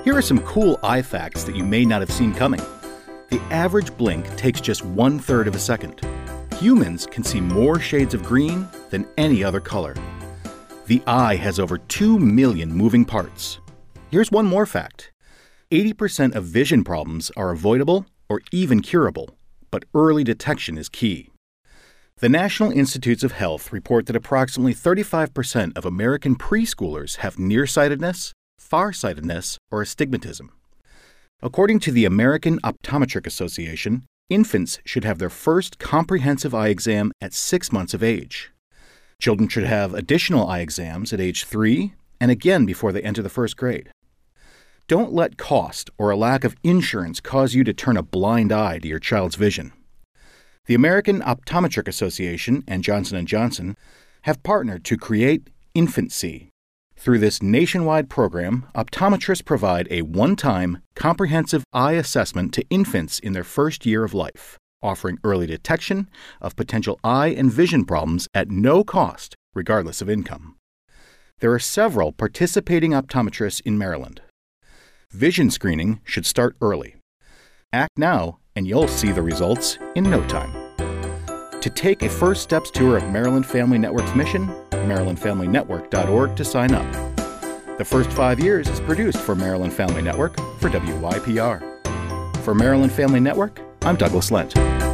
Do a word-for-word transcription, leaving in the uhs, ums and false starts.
Here are some cool eye facts that you may not have seen coming. The average blink takes just one-third of a second. Humans can see more shades of green than any other color. The eye has over two million moving parts. Here's one more fact. eighty percent of vision problems are avoidable or even curable, but early detection is key. The National Institutes of Health report that approximately thirty-five percent of American preschoolers have nearsightedness, farsightedness, or astigmatism. According to the American Optometric Association, infants should have their first comprehensive eye exam at six months of age. Children should have additional eye exams at age three and again before they enter the first grade. Don't let cost or a lack of insurance cause you to turn a blind eye to your child's vision. The American Optometric Association and Johnson and Johnson have partnered to create InfantSee. Through this nationwide program, optometrists provide a one-time, comprehensive eye assessment to infants in their first year of life, offering early detection of potential eye and vision problems at no cost, regardless of income. There are several participating optometrists in Maryland. Vision screening should start early. Act now, and you'll see the results in no time. To take a First Steps tour of Maryland Family Network's mission, maryland family network dot org to sign up. The First Five Years is produced for Maryland Family Network for W Y P R. For Maryland Family Network, I'm Douglas Lent.